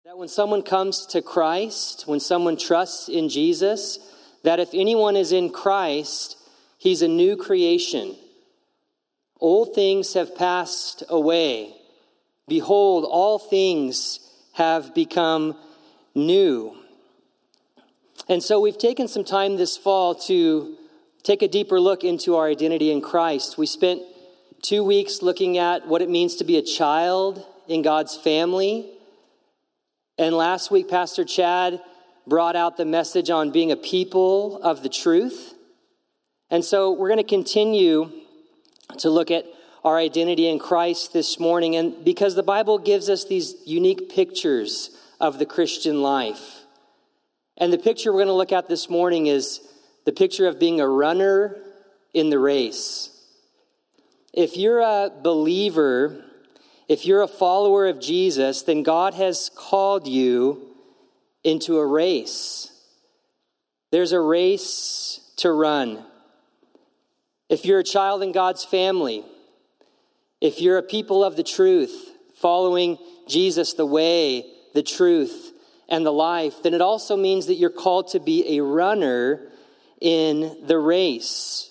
That when someone comes to Christ, when someone trusts in Jesus, that if anyone is in Christ, he's a new creation. Old things have passed away. Behold, all things have become new. And so we've taken some time this fall to take a deeper look into our identity in Christ. We spent 2 weeks looking at what it means to be a child in God's family. And last week, Pastor Chad brought out the message on being a people of the truth. And so we're going to continue to look at our identity in Christ this morning. And because the Bible gives us these unique pictures of the Christian life. And the picture we're going to look at this morning is the picture of being a runner in the race. If you're a believer, if you're a follower of Jesus, then God has called you into a race. There's a race to run. If you're a child in God's family, if you're a people of the truth, following Jesus, the way, the truth, and the life, then it also means that you're called to be a runner in the race.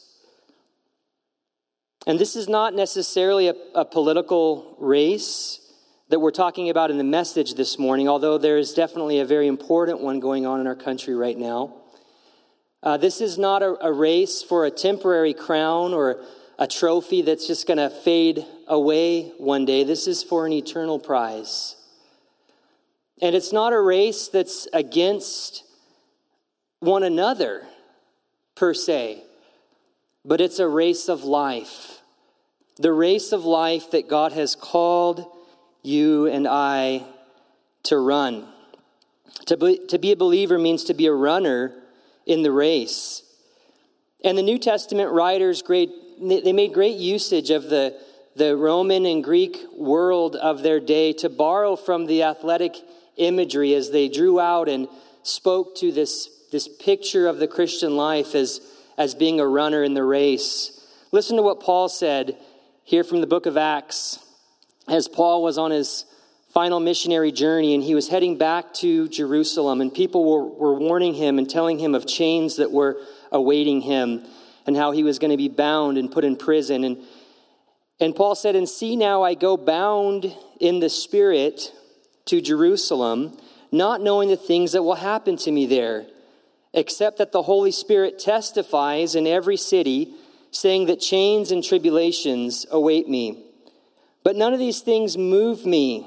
And this is not necessarily a political race that we're talking about in the message this morning, although there is definitely a very important one going on in our country right now. This is not a race for a temporary crown or a trophy that's just going to fade away one day. This is for an eternal prize. And it's not a race that's against one another, per se, but it's a race of life. The race of life that God has called you and I to run. To be a believer means to be a runner in the race. And the New Testament writers, they made great usage of the Roman and Greek world of their day to borrow from the athletic imagery as they drew out and spoke to this picture of the Christian life as being a runner in the race. Listen to what Paul said here from the book of Acts, as Paul was on his final missionary journey and he was heading back to Jerusalem, and people were warning him and telling him of chains that were awaiting him and how he was going to be bound and put in prison. And Paul said, "And see now I go bound in the Spirit to Jerusalem, not knowing the things that will happen to me there, except that the Holy Spirit testifies in every city, saying that chains and tribulations await me. But none of these things move me,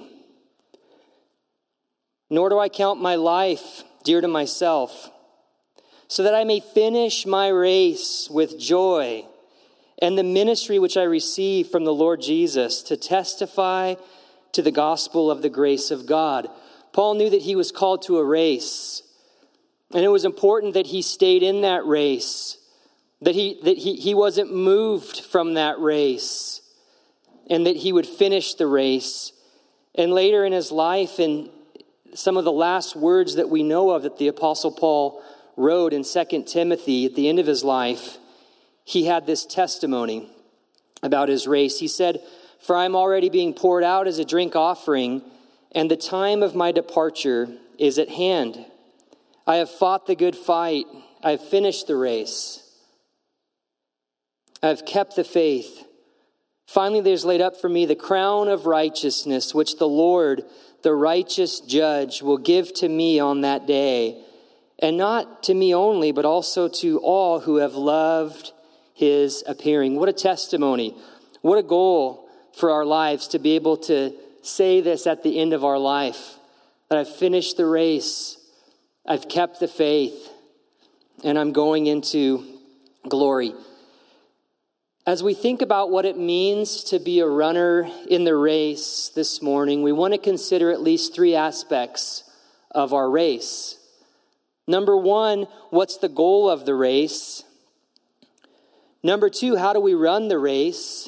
nor do I count my life dear to myself, so that I may finish my race with joy and the ministry which I receive from the Lord Jesus to testify to the gospel of the grace of God." Paul knew that he was called to a race, and it was important that he stayed in that race, that he wasn't moved from that race, and that he would finish the race. And later in his life, in some of the last words that we know of that the Apostle Paul wrote in 2 Timothy at the end of his life, he had this testimony about his race. He said, "For I am already being poured out as a drink offering, and the time of my departure is at hand. I have fought the good fight. I have finished the race. I have kept the faith. Finally, there's laid up for me the crown of righteousness, which the Lord, the righteous judge, will give to me on that day, and not to me only, but also to all who have loved his appearing." What a testimony. What a goal for our lives to be able to say this at the end of our life, that I've finished the race, I've kept the faith, and I'm going into glory. As we think about what it means to be a runner in the race this morning, we want to consider at least 3 aspects of our race. Number 1, what's the goal of the race? Number 2, how do we run the race?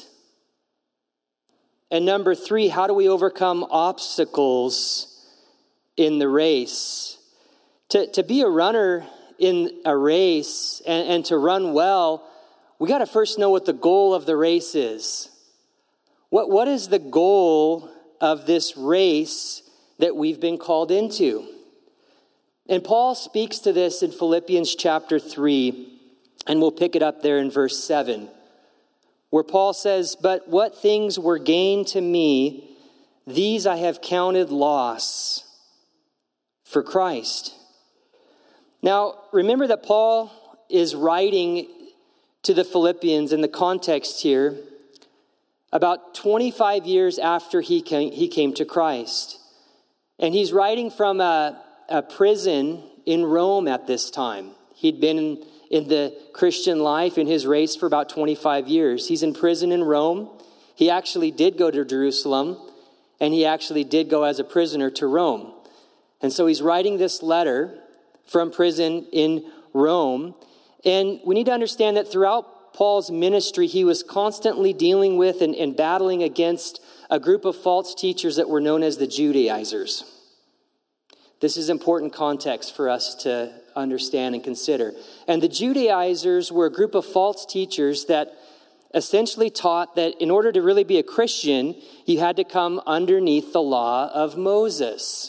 And number 3, how do we overcome obstacles in the race? To be a runner in a race and to run well, we got to first know what the goal of the race is. What is the goal of this race that we've been called into. And Paul speaks to this in Philippians chapter 3, and we'll pick it up there in verse 7, where Paul says, "But what things were gain to me, these I have counted loss for Christ." Now, remember that Paul is writing to the Philippians in the context here about 25 years after he came to Christ. And he's writing from a prison in Rome at this time. He'd been in the Christian life in his race for about 25 years. He's in prison in Rome. He actually did go to Jerusalem, and he actually did go as a prisoner to Rome. And so he's writing this letter from prison in Rome. And we need to understand that throughout Paul's ministry, he was constantly dealing with and battling against a group of false teachers that were known as the Judaizers. This is important context for us to understand and consider. And the Judaizers were a group of false teachers that essentially taught that in order to really be a Christian, you had to come underneath the law of Moses.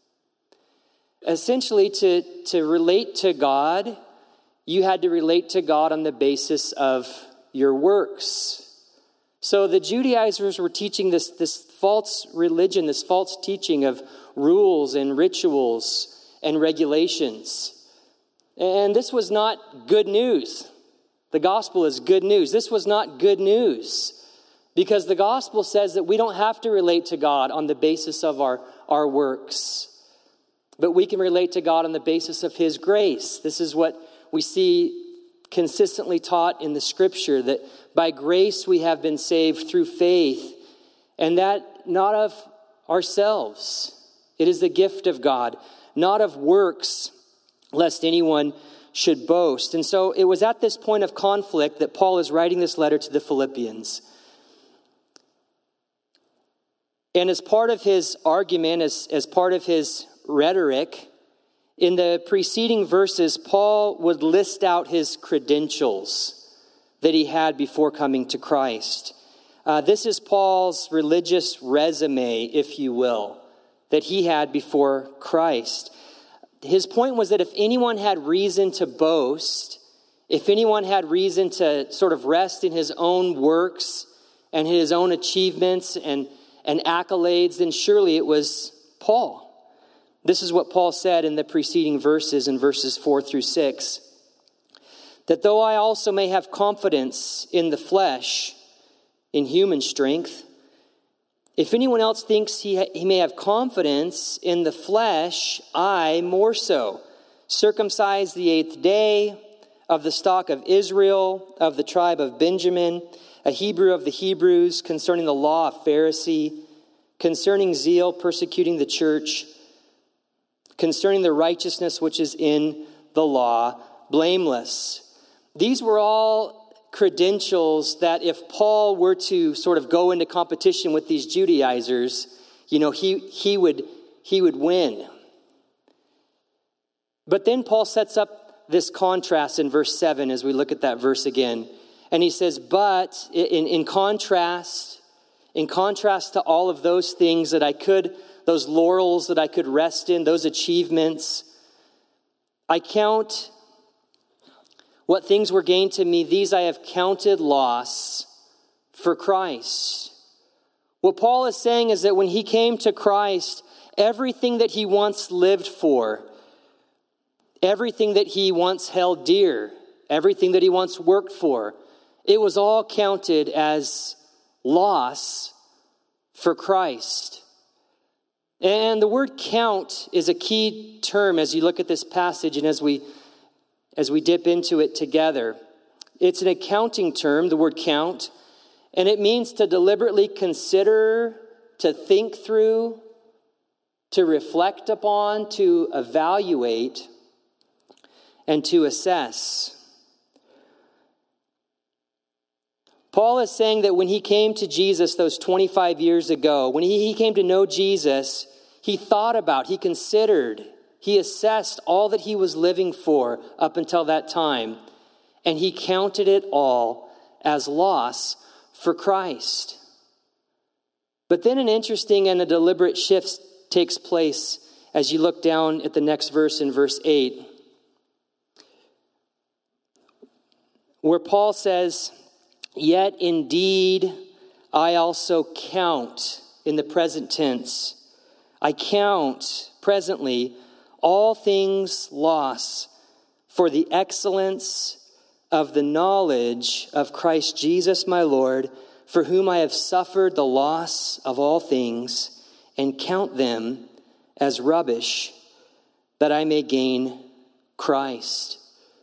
Essentially, to relate to God, you had to relate to God on the basis of your works. So the Judaizers were teaching this false religion, this false teaching of rules and rituals and regulations. And this was not good news. The gospel is good news. This was not good news, because the gospel says that we don't have to relate to God on the basis of our works, but we can relate to God on the basis of his grace. This is what we see consistently taught in the scripture, that by grace we have been saved through faith, and that not of ourselves. It is the gift of God, not of works, lest anyone should boast. And so it was at this point of conflict that Paul is writing this letter to the Philippians. And as part of his argument, as part of his rhetoric, in the preceding verses, Paul would list out his credentials that he had before coming to Christ. This is Paul's religious resume, if you will, that he had before Christ. His point was that if anyone had reason to boast, if anyone had reason to sort of rest in his own works and his own achievements and accolades, then surely it was Paul. This is what Paul said in the preceding verses, in verses 4 through 6. That though I also may have confidence in the flesh, in human strength, if anyone else thinks he may have confidence in the flesh, I more so. Circumcised the 8th day, of the stock of Israel, of the tribe of Benjamin, a Hebrew of the Hebrews, concerning the law, a Pharisee, concerning zeal, persecuting the church, concerning the righteousness which is in the law, blameless. These were all credentials that if Paul were to sort of go into competition with these Judaizers, he would win. But then Paul sets up this contrast in verse 7 as we look at that verse again. And he says, but in contrast to all of those things those laurels that I could rest in, those achievements, I count what things were gained to me, these I have counted loss for Christ. What Paul is saying is that when he came to Christ, everything that he once lived for, everything that he once held dear, everything that he once worked for, it was all counted as loss for Christ. And the word count is a key term as you look at this passage and as we dip into it together. It's an accounting term, the word count, and it means to deliberately consider, to think through, to reflect upon, to evaluate, and to assess. Paul is saying that when he came to Jesus those 25 years ago, when he came to know Jesus, he thought about, he considered, he assessed all that he was living for up until that time, and he counted it all as loss for Christ. But then an interesting and a deliberate shift takes place as you look down at the next verse in verse 8, where Paul says, "Yet indeed I also count," in the present tense, "I count presently all things loss for the excellence of the knowledge of Christ Jesus my Lord, for whom I have suffered the loss of all things, and count them as rubbish, that I may gain Christ."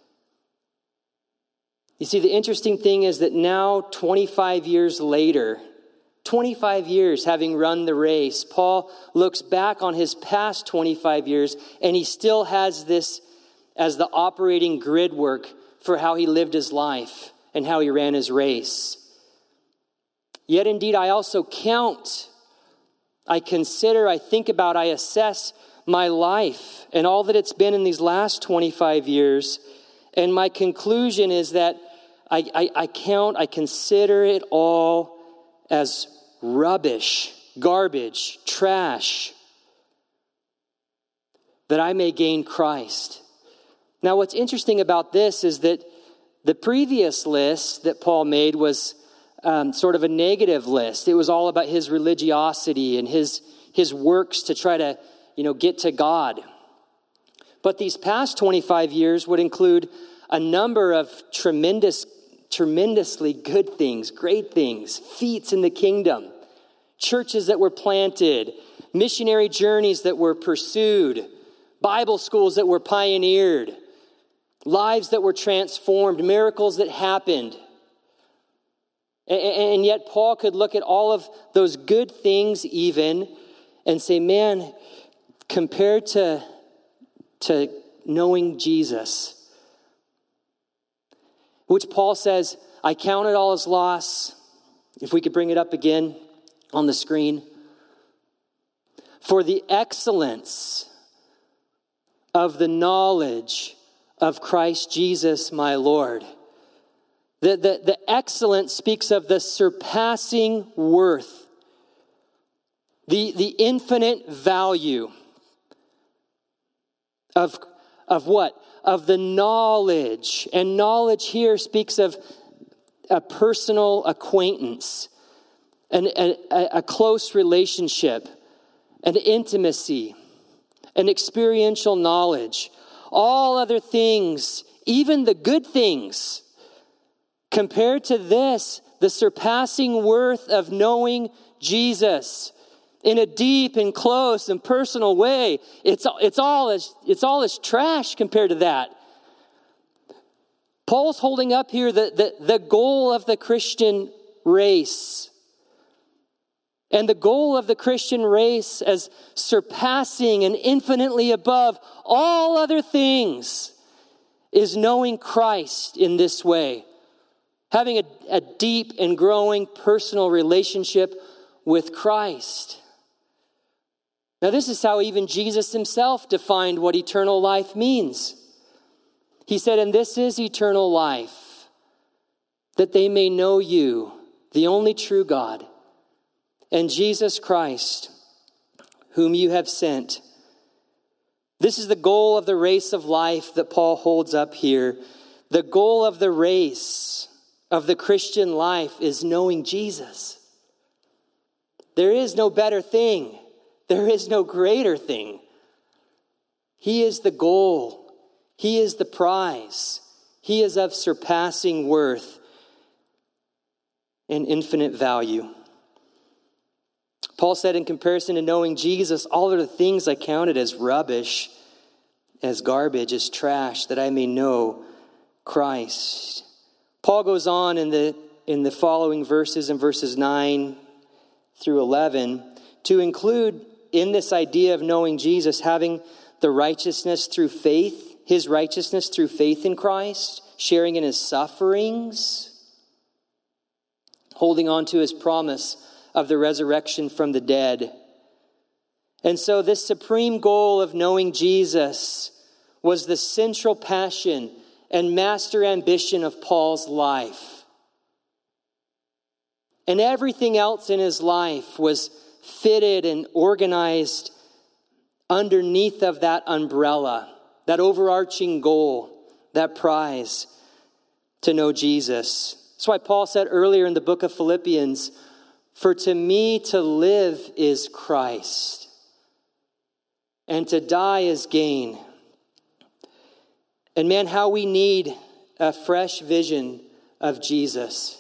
You see, the interesting thing is that now, 25 years later, 25 years having run the race, Paul looks back on his past 25 years, and he still has this as the operating grid work for how he lived his life and how he ran his race. "Yet indeed I also count, I consider, I think about, I assess my life and all that it's been in these last 25 years. And my conclusion is that I consider it all as rubbish, garbage, trash, that I may gain Christ." Now, what's interesting about this is that the previous list that Paul made was sort of a negative list. It was all about his religiosity and his works to try to, get to God. But these past 25 years would include a number of tremendously good things, great things, feats in the kingdom, churches that were planted, missionary journeys that were pursued, Bible schools that were pioneered, lives that were transformed, miracles that happened. And yet Paul could look at all of those good things even and say, man, compared to knowing Jesus, which Paul says, I count it all as loss. If we could bring it up again on the screen. For the excellence of the knowledge of Christ Jesus my Lord. The excellence speaks of the surpassing worth, the infinite value of what? Of the knowledge. And knowledge here speaks of a personal acquaintance, a close relationship, an intimacy, an experiential knowledge. All other things, even the good things, compared to this, the surpassing worth of knowing Jesus in a deep and close and personal way, it's all as trash compared to that. Paul's holding up here the goal of the Christian race. And the goal of the Christian race as surpassing and infinitely above all other things is knowing Christ in this way. Having a deep and growing personal relationship with Christ. Now, this is how even Jesus himself defined what eternal life means. He said, "And this is eternal life, that they may know you, the only true God, and Jesus Christ, whom you have sent." This is the goal of the race of life that Paul holds up here. The goal of the race of the Christian life is knowing Jesus. There is no better thing. There is no greater thing. He is the goal. He is the prize. He is of surpassing worth and infinite value. Paul said, in comparison to knowing Jesus, all of the things I counted as rubbish, as garbage, as trash, that I may know Christ. Paul goes on in the following verses, in verses 9 through 11, to include in this idea of knowing Jesus, having the righteousness through faith, his righteousness through faith in Christ, sharing in his sufferings, holding on to his promise of the resurrection from the dead. And so this supreme goal of knowing Jesus was the central passion and master ambition of Paul's life. And everything else in his life was fitted and organized underneath of that umbrella, that overarching goal, that prize to know Jesus. That's why Paul said earlier in the book of Philippians, "For to me to live is Christ, and to die is gain." And man, how we need a fresh vision of Jesus.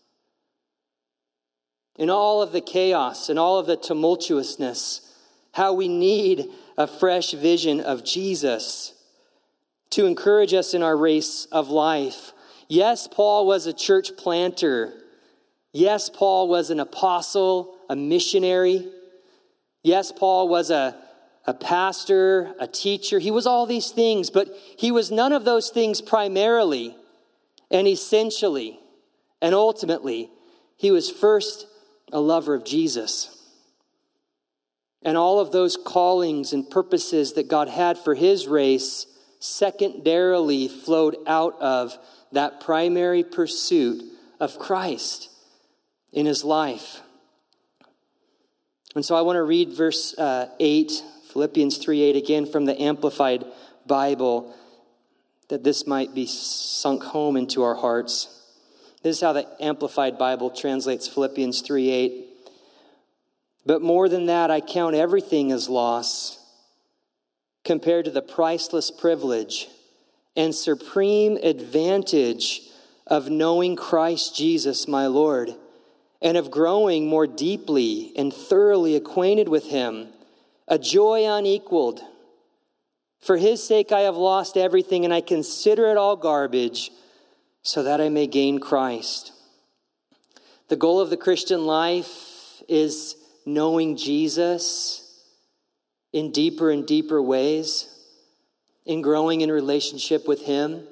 In all of the chaos and all of the tumultuousness, how we need a fresh vision of Jesus to encourage us in our race of life. Yes, Paul was a church planter. Yes, Paul was an apostle, a missionary. Yes, Paul was a pastor, a teacher. He was all these things, but he was none of those things primarily and essentially. And ultimately, he was first a lover of Jesus. And all of those callings and purposes that God had for his race secondarily flowed out of that primary pursuit of Christ in his life. And so I want to read verse 8, Philippians 3:8 again from the Amplified Bible, that this might be sunk home into our hearts. This is how the Amplified Bible translates Philippians 3:8. "But more than that, I count everything as loss compared to the priceless privilege and supreme advantage of knowing Christ Jesus my Lord, and of growing more deeply and thoroughly acquainted with him, a joy unequaled. For his sake I have lost everything, and I consider it all garbage, so that I may gain Christ." The goal of the Christian life is knowing Jesus in deeper and deeper ways, in growing in relationship with him.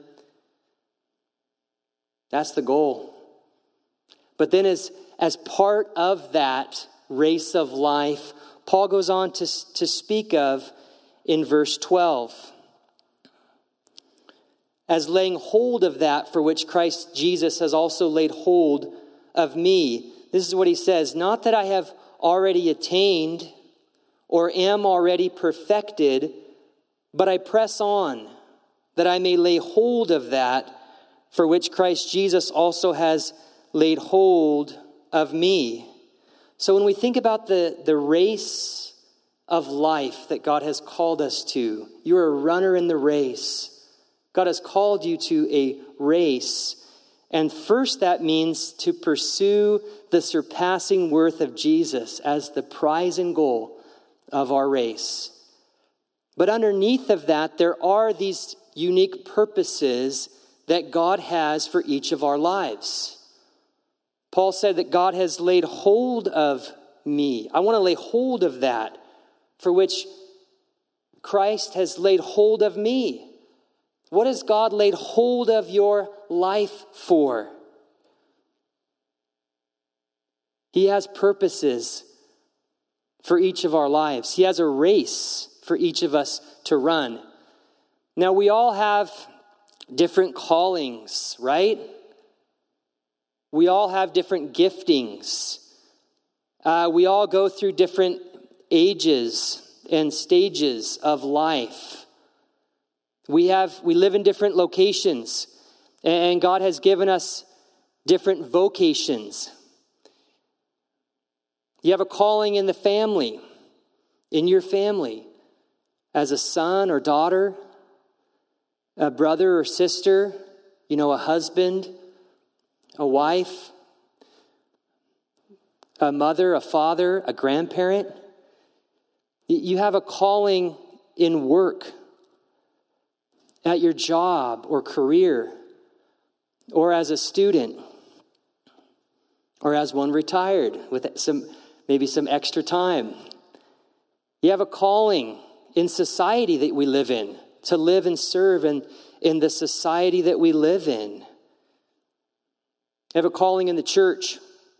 That's the goal. But then as part of that race of life, Paul goes on to speak of in verse 12. "As laying hold of that for which Christ Jesus has also laid hold of me." This is what he says, "Not that I have already attained or am already perfected, but I press on that I may lay hold of that for which Christ Jesus also has laid hold of me." So when we think about the race of life that God has called us to, you're a runner in the race. God has called you to a race. And first that means to pursue the surpassing worth of Jesus as the prize and goal of our race. But underneath of that, there are these unique purposes that God has for each of our lives. Paul said that God has laid hold of me. I want to lay hold of that for which Christ has laid hold of me. What has God laid hold of your life for? He has purposes for each of our lives. He has a race for each of us to run. Now, we all have different callings, right? We all have different giftings. We all go through different ages and stages of life. We live in different locations, and God has given us different vocations. You have a calling in the family, in your family, as a son or daughter, a brother or sister, a husband, a wife, a mother, a father, a grandparent. You have a calling in work, at your job or career, or as a student, or as one retired with maybe some extra time. You have a calling in society that we live in, to live and serve in the society that we live in. You have a calling in the church.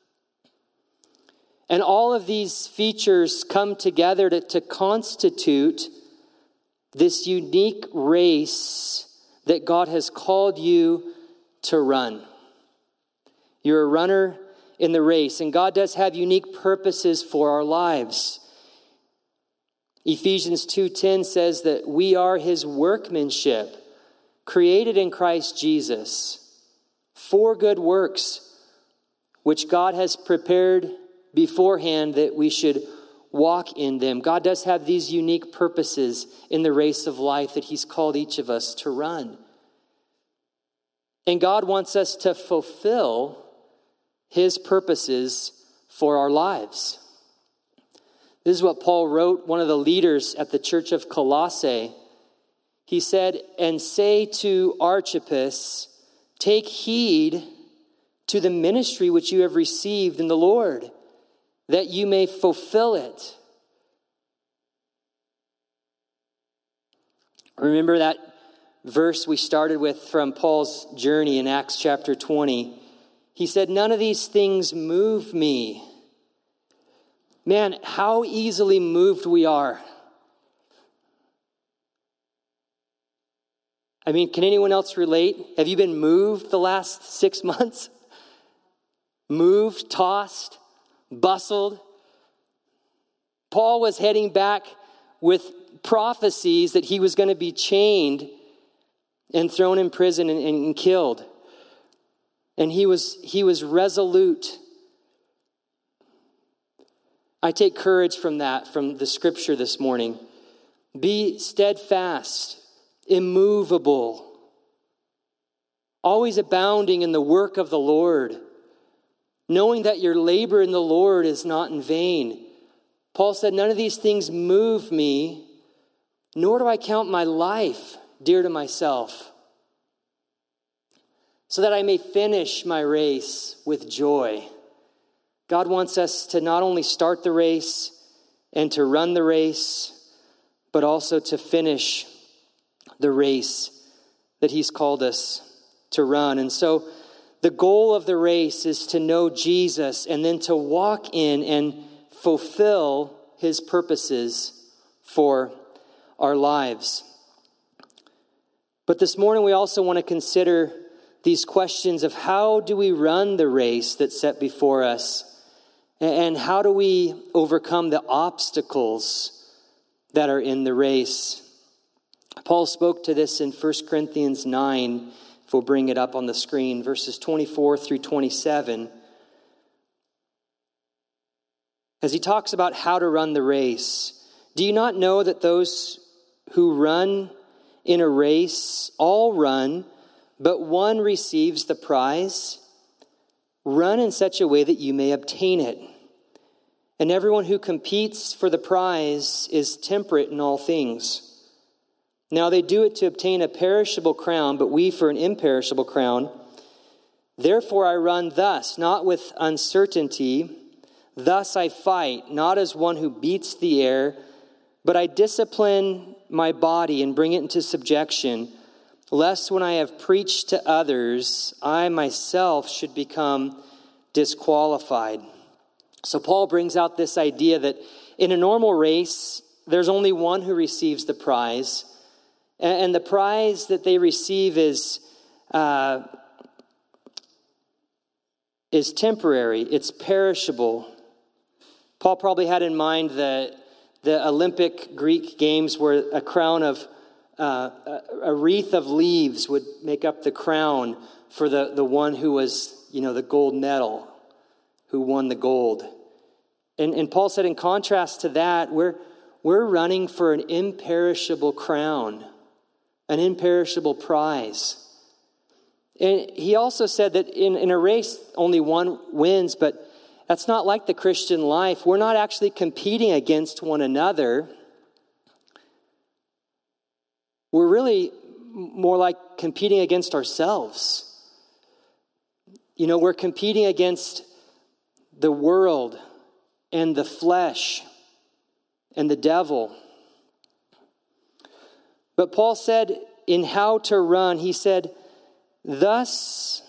And all of these features come together to constitute this unique race that God has called you to run. You're a runner in the race, and God does have unique purposes for our lives. Ephesians 2:10 says that we are his workmanship, created in Christ Jesus, for good works, which God has prepared beforehand that we should walk in them. God does have these unique purposes in the race of life that he's called each of us to run. And God wants us to fulfill his purposes for our lives. This is what Paul wrote, one of the leaders at the church of Colossae. He said, "And say to Archippus, take heed to the ministry which you have received in the Lord, that you may fulfill it." Remember that verse we started with from Paul's journey in Acts chapter 20. He said, "None of these things move me." Man, how easily moved we are. I mean, can anyone else relate? Have you been moved the last 6 months? Moved, tossed, bustled. Paul was heading back with prophecies that he was going to be chained and thrown in prison and killed. And he was resolute. I take courage from that, from the scripture this morning. Be steadfast, immovable, always abounding in the work of the Lord, knowing that your labor in the Lord is not in vain. Paul said, "None of these things move me, nor do I count my life dear to myself, so that I may finish my race with joy." God wants us to not only start the race and to run the race, but also to finish the race that he's called us to run. And so the goal of the race is to know Jesus and then to walk in and fulfill his purposes for our lives. But this morning we also want to consider these questions of how do we run the race that's set before us? And how do we overcome the obstacles that are in the race? Paul spoke to this in 1 Corinthians 9, if we'll bring it up on the screen, verses 24 through 27. As he talks about how to run the race, "Do you not know that those who run in a race all run, but one receives the prize? Run in such a way that you may obtain it. And everyone who competes for the prize is temperate in all things. Now they do it to obtain a perishable crown, but we for an imperishable crown. Therefore I run thus, not with uncertainty. Thus I fight, not as one who beats the air, but I discipline my body and bring it into subjection, lest when I have preached to others, I myself should become disqualified." So Paul brings out this idea that in a normal race, there's only one who receives the prize. And the prize that they receive is temporary. It's perishable. Paul probably had in mind the Olympic Greek games where a crown of a wreath of leaves would make up the crown for the one who was, the gold medal, who won the gold. And Paul said, in contrast to that, we're running for an imperishable crown, an imperishable prize. And he also said that in a race, only one wins, but that's not like the Christian life. We're not actually competing against one another. We're really more like competing against ourselves. We're competing against the world and the flesh and the devil. But Paul said in how to run, he said, "Thus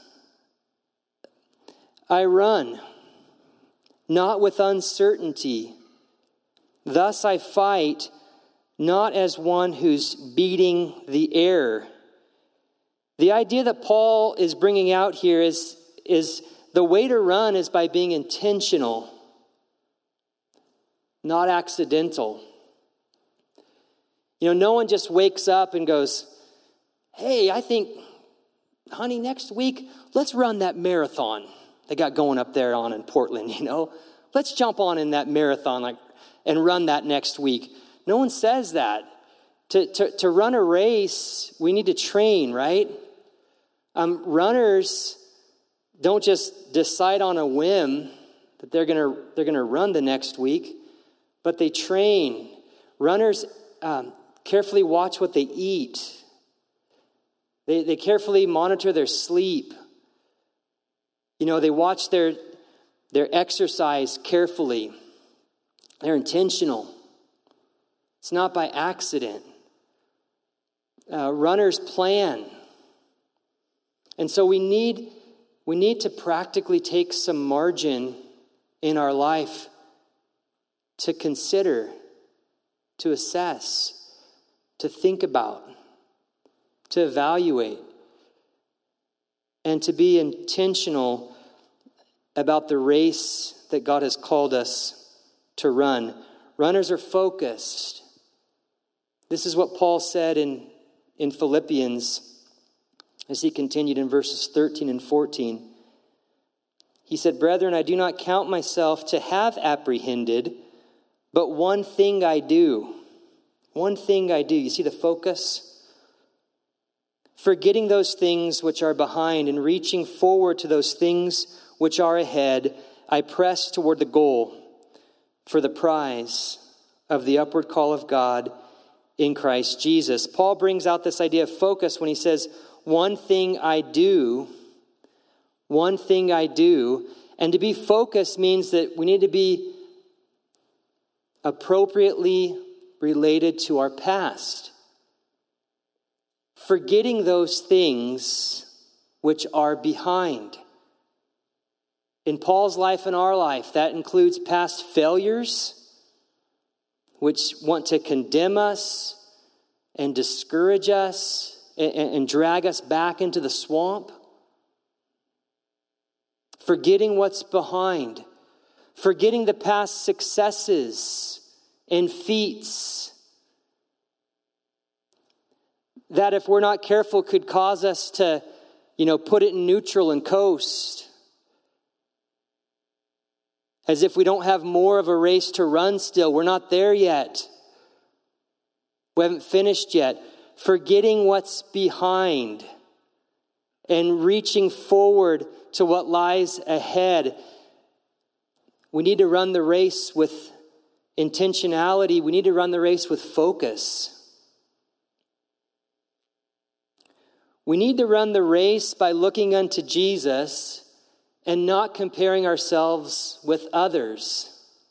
I run, not with uncertainty. Thus I fight, not as one who's beating the air." The idea that Paul is bringing out here is the way to run is by being intentional, not accidental. No one just wakes up and goes, hey, I think, honey, next week, let's run that marathon they got going up there on in Portland, Let's jump on in that marathon and run that next week. No one says that. To run a race, we need to train, right? Runners don't just decide on a whim that they're gonna run the next week, but they train. Runners carefully watch what they eat. They carefully monitor their sleep. They watch their exercise carefully. They're intentional. It's not by accident. Runners plan. And so we need to practically take some margin in our life to consider, to assess, to think about, to evaluate, and to be intentional about the race that God has called us to run. Runners are focused. This is what Paul said in Philippians as he continued in verses 13 and 14. He said, "Brethren, I do not count myself to have apprehended, but one thing I do." One thing I do. You see the focus? "Forgetting those things which are behind and reaching forward to those things which are ahead, I press toward the goal for the prize of the upward call of God in Christ Jesus." Paul brings out this idea of focus when he says, one thing I do. One thing I do. And to be focused means that we need to be appropriately related to our past. Forgetting those things which are behind. In Paul's life and our life, that includes past failures, which want to condemn us and discourage us and drag us back into the swamp. Forgetting what's behind. Forgetting the past successes and feats that, if we're not careful, could cause us to, put it in neutral and coast. As if we don't have more of a race to run still. We're not there yet. We haven't finished yet. Forgetting what's behind and reaching forward to what lies ahead. We need to run the race with intentionality. We need to run the race with focus. We need to run the race by looking unto Jesus and not comparing ourselves with others.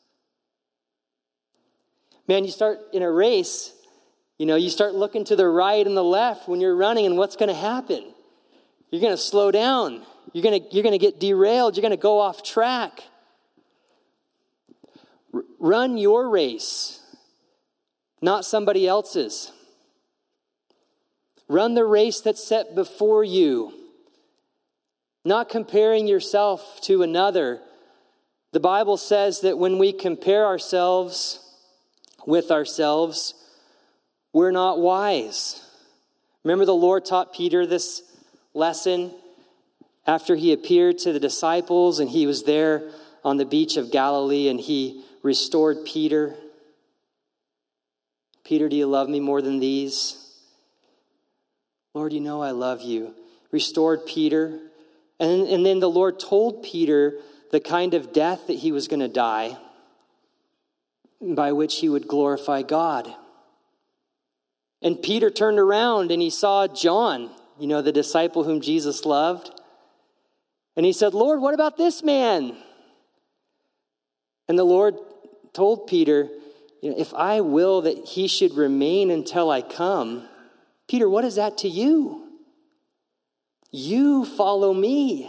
Man, you start in a race, you start looking to the right and the left when you're running, and what's going to happen? You're going to slow down. You're going to get derailed. You're going to go off track. Run your race, not somebody else's. Run the race that's set before you. Not comparing yourself to another. The Bible says that when we compare ourselves with ourselves, we're not wise. Remember, the Lord taught Peter this lesson after he appeared to the disciples, and he was there on the beach of Galilee, and he restored Peter. "Peter, do you love me more than these?" "Lord, you know I love you." Restored Peter. And then the Lord told Peter the kind of death that he was going to die, by which he would glorify God. And Peter turned around and he saw John, the disciple whom Jesus loved. And he said, "Lord, what about this man?" And the Lord told Peter, "If I will that he should remain until I come, Peter, what is that to you? You follow me."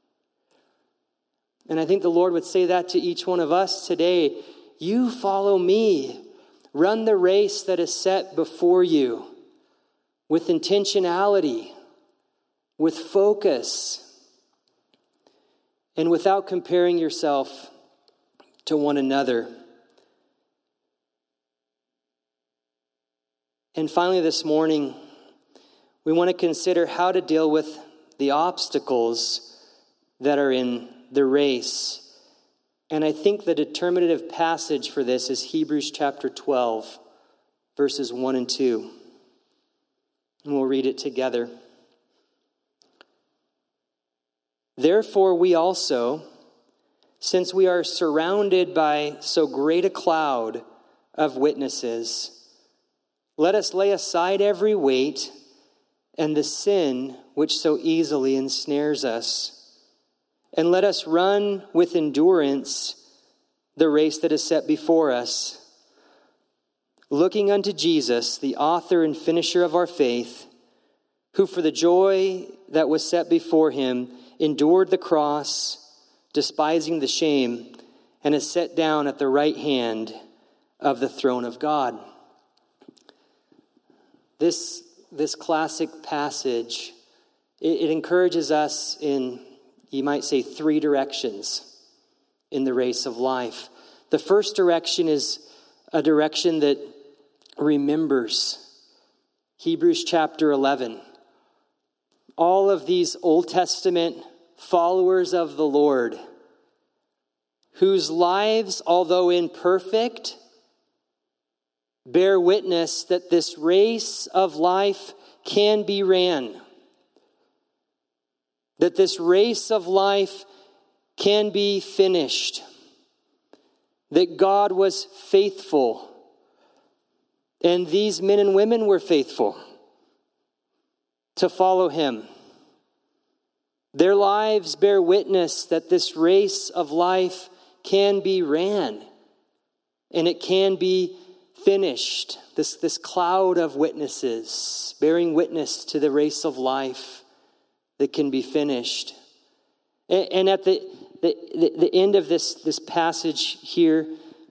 And I think the Lord would say that to each one of us today. You follow me. Run the race that is set before you with intentionality, with focus, and without comparing yourself to one another. And finally this morning, we want to consider how to deal with the obstacles that are in the race. And I think the determinative passage for this is Hebrews chapter 12, verses 1 and 2. And we'll read it together. Therefore we also, since we are surrounded by so great a cloud of witnesses, let us lay aside every weight and the sin which so easily ensnares us, and let us run with endurance the race that is set before us, looking unto Jesus, the author and finisher of our faith, who for the joy that was set before him endured the cross, despising the shame, and is set down at the right hand of the throne of God. This classic passage, it encourages us in, you might say, three directions in the race of life. The first direction is a direction that remembers. Hebrews chapter 11. All of these Old Testament followers of the Lord, whose lives, although imperfect, bear witness that this race of life can be ran. That this race of life can be finished. That God was faithful. And these men and women were faithful to follow him. Their lives bear witness that this race of life can be ran. And it can be finished. This cloud of witnesses bearing witness to the race of life that can be finished. And at the end of this passage here,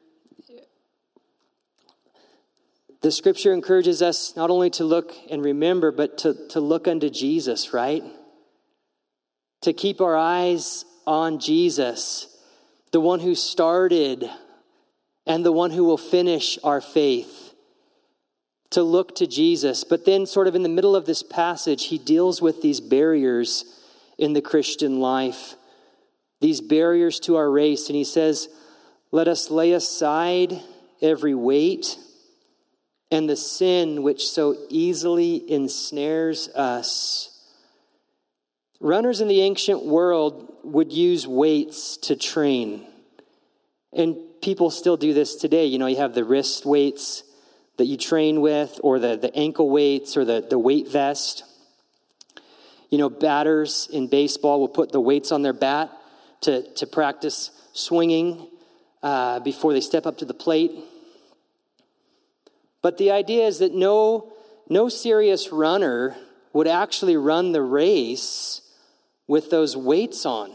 the scripture encourages us not only to look and remember, but to look unto Jesus, right? To keep our eyes on Jesus, the one who started and the one who will finish our faith. To look to Jesus. But then sort of in the middle of this passage, he deals with these barriers in the Christian life. These barriers to our race. And he says, let us lay aside every weight and the sin which so easily ensnares us. Runners in the ancient world would use weights to train. And people still do this today. You know, you have the wrist weights that you train with, or the ankle weights, or the weight vest. You know, batters in baseball will put the weights on their bat to practice swinging before they step up to the plate. But the idea is that no serious runner would actually run the race with those weights on.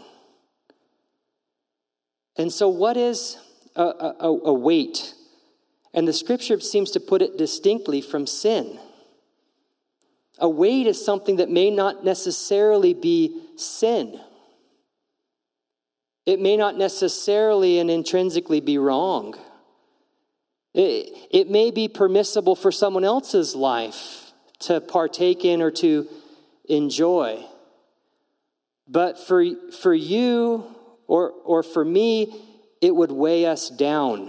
And so what is a weight? And the scripture seems to put it distinctly from sin. A weight is something that may not necessarily be sin. It may not necessarily and intrinsically be wrong. It may be permissible for someone else's life to partake in or to enjoy. But for you or for me, it would weigh us down.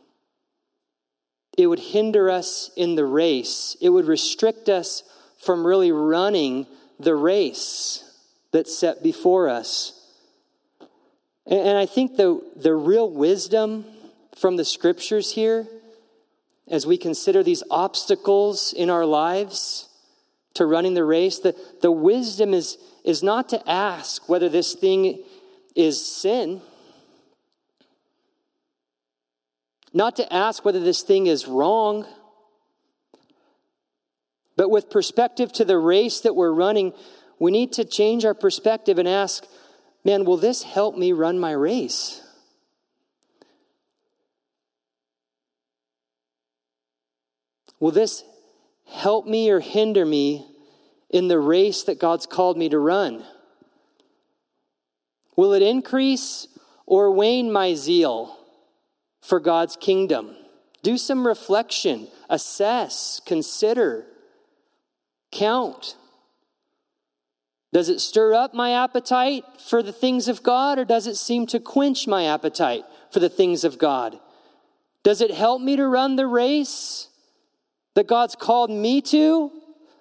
It would hinder us in the race. It would restrict us from really running the race that's set before us. And I think the real wisdom from the scriptures here, as we consider these obstacles in our lives to running the race, the wisdom is not to ask whether this thing is sin. Not to ask whether this thing is wrong. But with perspective to the race that we're running, we need to change our perspective and ask, man, will this help me run my race? Will this help me or hinder me in the race that God's called me to run? Will it increase or wane my zeal for God's kingdom Do some reflection, assess, consider, count. Does it stir up my appetite for the things of God, or does it seem to quench my appetite for the things of God? Does it help me to run the race that God's called me to?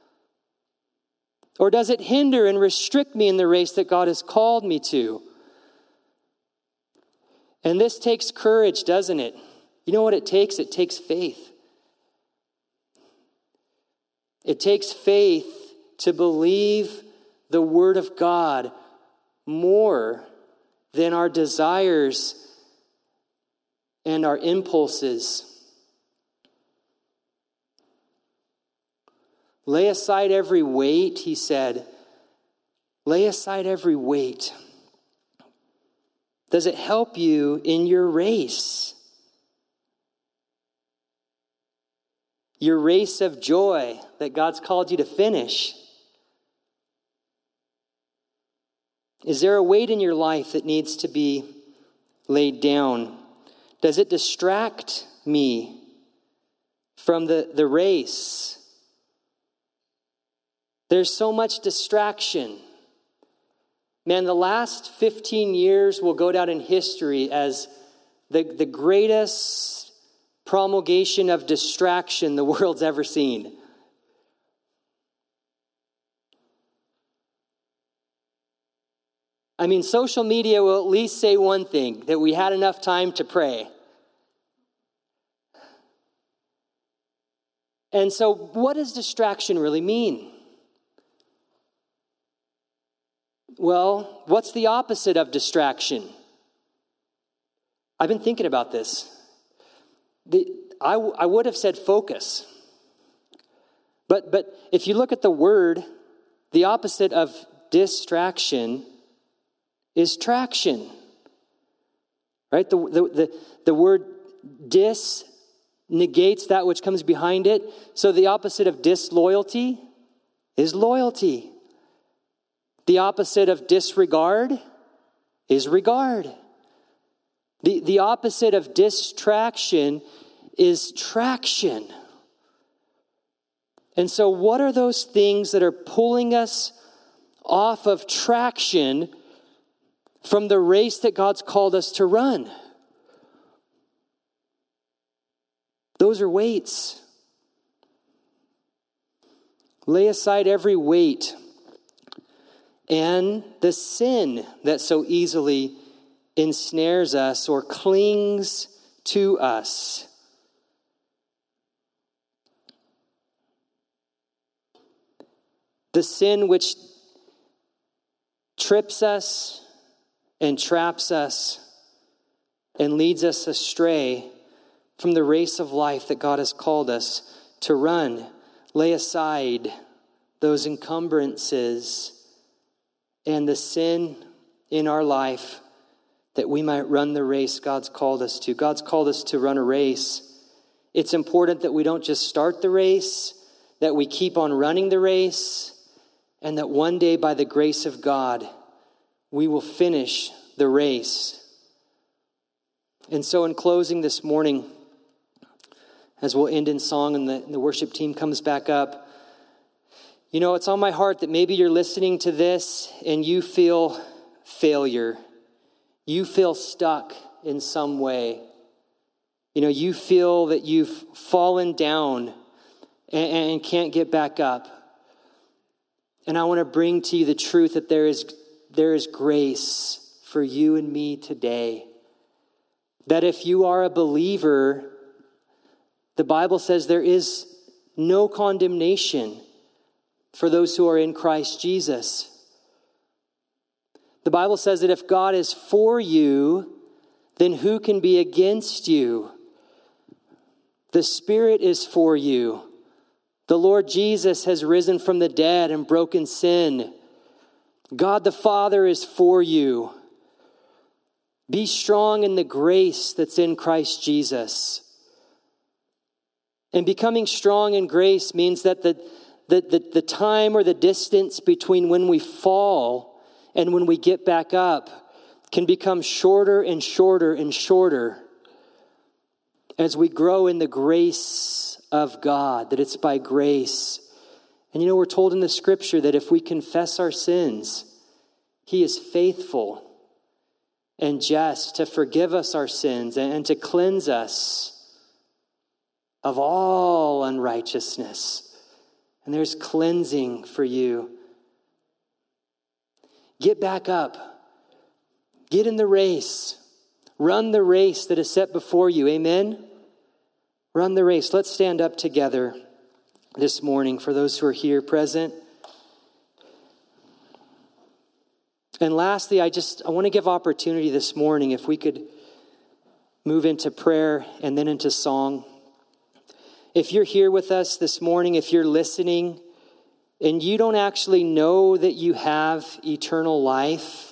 Or does it hinder and restrict me in the race that God has called me to? And this takes courage, doesn't it? You know what it takes? It takes faith. It takes faith to believe the Word of God more than our desires and our impulses. Lay aside every weight, he said. Lay aside every weight. Does it help you in your race? Your race of joy that God's called you to finish. Is there a weight in your life that needs to be laid down? Does it distract me from the race? There's so much distraction. Man, the last 15 years will go down in history as the greatest promulgation of distraction the world's ever seen. I mean, social media will at least say one thing, that we had enough time to pray. And so what does distraction really mean? Well, what's the opposite of distraction? I've been thinking about this. I would have said focus. But if you look at the word, the opposite of distraction is traction. Right? The word dis negates that which comes behind it. So the opposite of disloyalty is loyalty. The opposite of disregard is regard. The opposite of distraction is traction. And so what are those things that are pulling us off of traction from the race that God's called us to run? Those are weights. Lay aside every weight and the sin that so easily ensnares us or clings to us. The sin which trips us and traps us and leads us astray from the race of life that God has called us to run. Lay aside those encumbrances and the sin in our life that we might run the race God's called us to. God's called us to run a race. It's important that we don't just start the race, that we keep on running the race, and that one day by the grace of God, we will finish the race. And so in closing this morning, as we'll end in song and the worship team comes back up, you know, it's on my heart that maybe you're listening to this and you feel failure. You feel stuck in some way. You know, you feel that you've fallen down and can't get back up. And I want to bring to you the truth that there is grace for you and me today. That if you are a believer, the Bible says there is no condemnation for those who are in Christ Jesus. The Bible says that if God is for you, then who can be against you? The Spirit is for you. The Lord Jesus has risen from the dead and broken sin. God the Father is for you. Be strong in the grace that's in Christ Jesus. And becoming strong in grace means that the time or the distance between when we fall and when we get back up can become shorter and shorter and shorter. as we grow in the grace of God, that it's by grace. And we're told in the scripture that if we confess our sins, he is faithful and just to forgive us our sins and to cleanse us of all unrighteousness. And there's cleansing for you. Get back up. Get in the race. Run the race that is set before you. Amen? Run the race. Let's stand up together this morning for those who are here present. And lastly, I want to give opportunity this morning if we could move into prayer and then into song. If you're here with us this morning, if you're listening and you don't actually know that you have eternal life,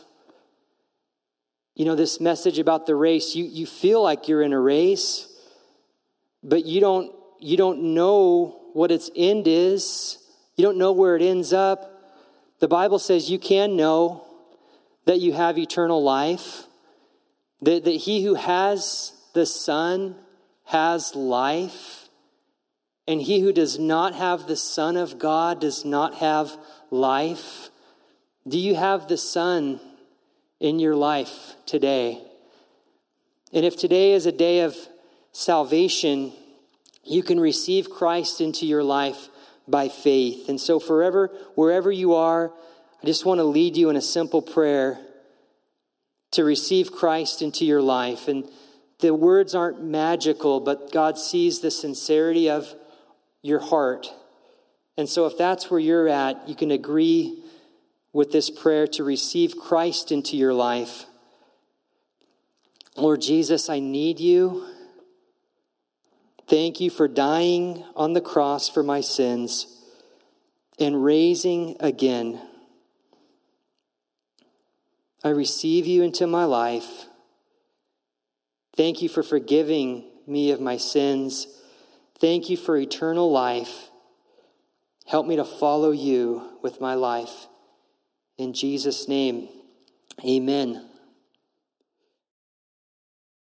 this message about the race, you feel like you're in a race, but you don't know what its end is. You don't know where it ends up. The Bible says you can know that you have eternal life, that he who has the Son has life, and he who does not have the Son of God does not have life. Do you have the Son in your life today? And if today is a day of salvation, you can receive Christ into your life by faith. And so wherever you are, I just want to lead you in a simple prayer to receive Christ into your life. And the words aren't magical, but God sees the sincerity of your heart. And so if that's where you're at, you can agree with this prayer to receive Christ into your life. Lord Jesus, I need you. Thank you for dying on the cross for my sins and raising again. I receive you into my life. Thank you for forgiving me of my sins. Thank you for eternal life. Help me to follow you with my life. In Jesus' name, amen.